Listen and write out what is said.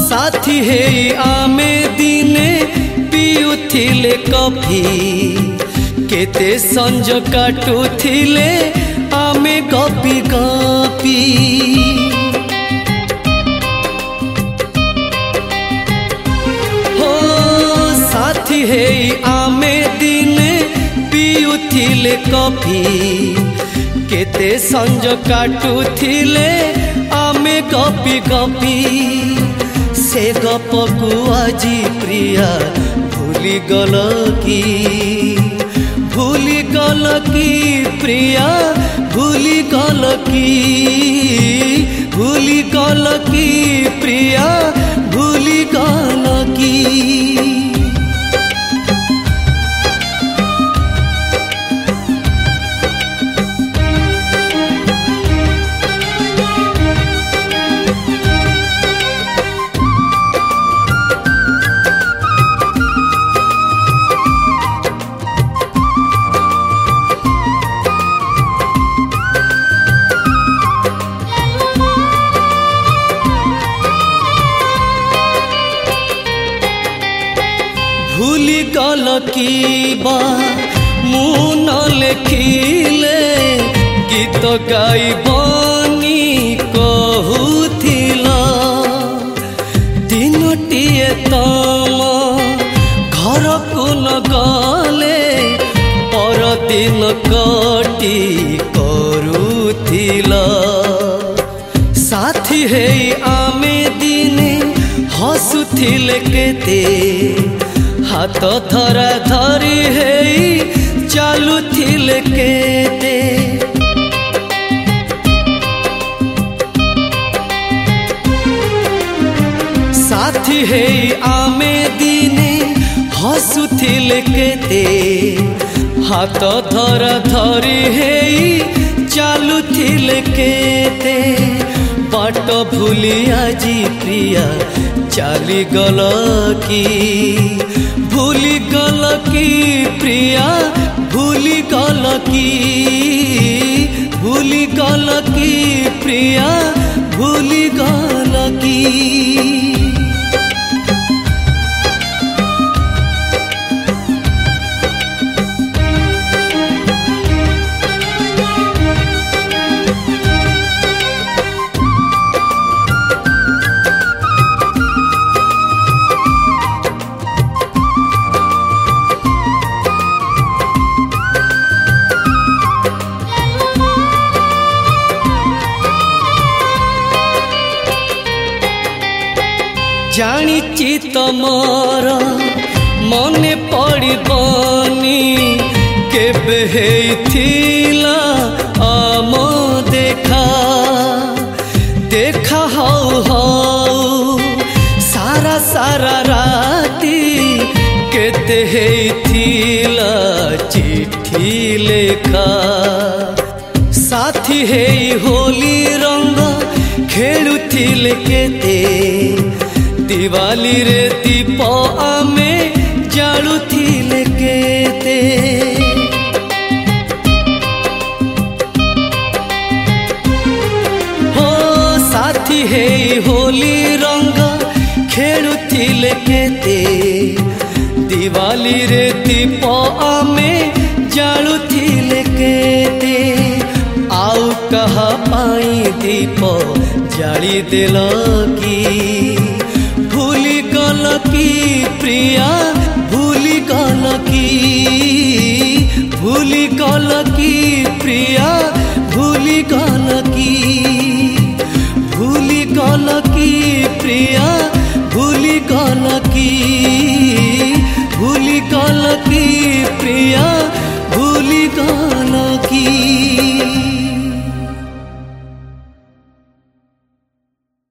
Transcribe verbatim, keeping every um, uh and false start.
साथी हे आमे दिने पिउथिले कॉफी केते संज काटुथिले आमे गपी गपी हो साथी हे आमे दिने पिउथिले कॉफी केते संज काटुथिले आमे गपी गपी से गप को आजी प्रिया भूली गल की भूली गल की प्रिया भूली गल की भूली गल की प्रिया भूली गल की भूली गल की बा मुन लेखिले गीत गाइबनी कहूथिला दिनटिए तम घर को न गले पर दिन कटी करूथिला साथी हे आमे दिने हसुथिले केते हाथ धरा धरी है चालू थिले केते साथी है आमे दिने हसुथिले केते हाथ धरा धरी है चालू थिले केते बाट भूली आजी प्रिया चाली गल की भूली गल की प्रिया भूली गल की भूली गल की प्रिया भूली गल की जानी तमर मने पड़बनी केबे हेथिला आम देखा देखा हौ हौ सारा सारा राती केते हेथिला चिट्ठी लेखा साथी हे होली रंग खेलुथिले केते दिवाली रे दीप आमे जालुथिले केते हो साथी हे होली रंग खेलुथिले केते दिवाली रे दीप आमे जालुथिले केते आउ कहा पाई दीप जाली देल की भूली गल की प्रिया भूली गल की भूली गल की प्रिया भूली गल की भूली गल की प्रिया भूली गल की भूली गल की प्रिया भूली गल